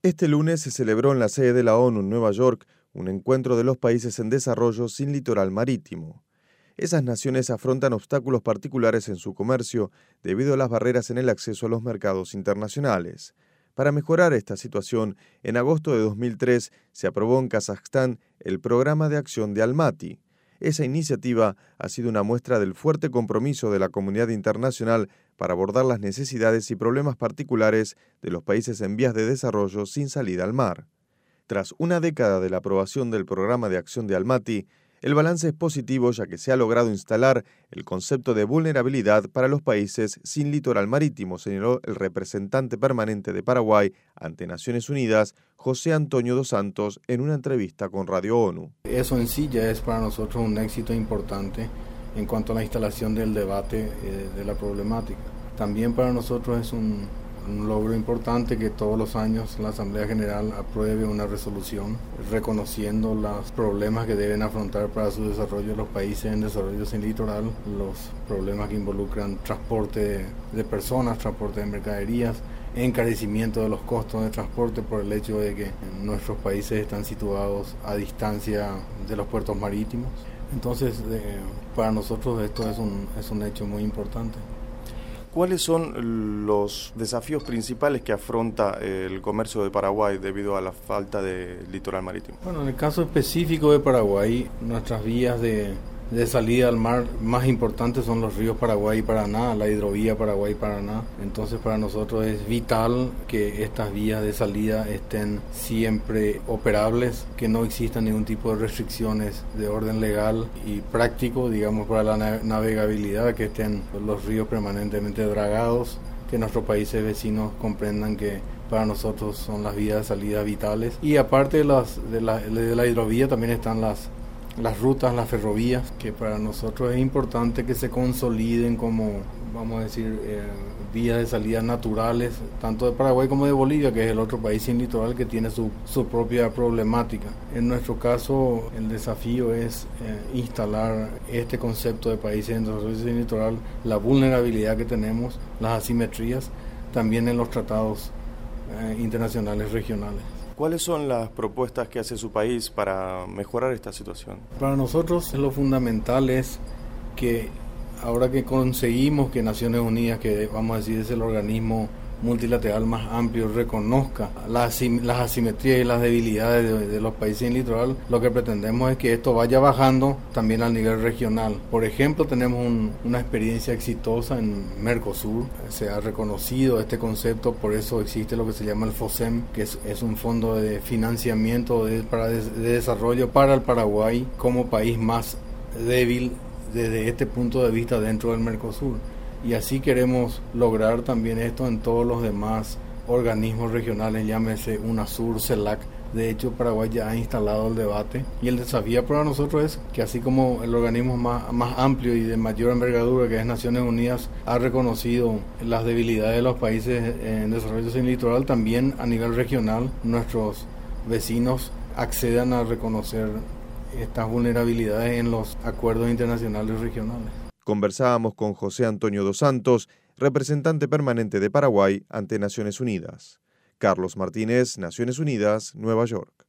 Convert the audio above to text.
Este lunes se celebró en la sede de la ONU en Nueva York un encuentro de los países en desarrollo sin litoral marítimo. Esas naciones afrontan obstáculos particulares en su comercio debido a las barreras en el acceso a los mercados internacionales. Para mejorar esta situación, en agosto de 2003 se aprobó en Kazajstán el Programa de Acción de Almaty. Esa iniciativa ha sido una muestra del fuerte compromiso de la comunidad internacional para abordar las necesidades y problemas particulares de los países en vías de desarrollo sin salida al mar. Tras una década de la aprobación del Programa de Acción de Almaty, el balance es positivo ya que se ha logrado instalar el concepto de vulnerabilidad para los países sin litoral marítimo, señaló el representante permanente de Paraguay ante Naciones Unidas, José Antonio dos Santos, en una entrevista con Radio ONU. Eso en sí ya es para nosotros un éxito importante en cuanto a la instalación del debate de la problemática. También para nosotros es un logro importante que todos los años la Asamblea General apruebe una resolución reconociendo los problemas que deben afrontar para su desarrollo los países en desarrollo sin litoral, los problemas que involucran transporte de personas, transporte de mercaderías, encarecimiento de los costos de transporte por el hecho de que nuestros países están situados a distancia de los puertos marítimos. Entonces, para nosotros esto es un hecho muy importante. ¿Cuáles son los desafíos principales que afronta el comercio de Paraguay debido a la falta de litoral marítimo? Bueno, en el caso específico de Paraguay, nuestras vías de salida al mar más importantes son los ríos Paraguay y Paraná, la hidrovía Paraguay y Paraná. Entonces para nosotros es vital que estas vías de salida estén siempre operables, que no existan ningún tipo de restricciones de orden legal y práctico, digamos, para la navegabilidad, que estén los ríos permanentemente dragados, que nuestros países vecinos comprendan que para nosotros son las vías de salida vitales. Y aparte de la hidrovía también están las rutas, las ferrovías, que para nosotros es importante que se consoliden como, vamos a decir, vías de salida naturales, tanto de Paraguay como de Bolivia, que es el otro país sin litoral que tiene su propia problemática. En nuestro caso, el desafío es instalar este concepto de países en desarrollo sin litoral, la vulnerabilidad que tenemos, las asimetrías, también en los tratados internacionales regionales. ¿Cuáles son las propuestas que hace su país para mejorar esta situación? Para nosotros lo fundamental es que ahora que conseguimos que Naciones Unidas, que vamos a decir es el organismo multilateral más amplio, reconozca las asimetrías y las debilidades de los países en litoral, lo que pretendemos es que esto vaya bajando también al nivel regional. Por ejemplo, tenemos una experiencia exitosa en Mercosur, se ha reconocido este concepto, por eso existe lo que se llama el FOSEM, que es un fondo de financiamiento de desarrollo para el Paraguay como país más débil desde este punto de vista dentro del Mercosur. Y así queremos lograr también esto en todos los demás organismos regionales, llámese UNASUR, CELAC. De hecho, Paraguay ya ha instalado el debate y el desafío para nosotros es que así como el organismo más amplio y de mayor envergadura, que es Naciones Unidas, ha reconocido las debilidades de los países en desarrollo sin litoral, también a nivel regional nuestros vecinos accedan a reconocer estas vulnerabilidades en los acuerdos internacionales regionales. Conversábamos con José Antonio dos Santos, representante permanente de Paraguay ante Naciones Unidas. Carlos Martínez, Naciones Unidas, Nueva York.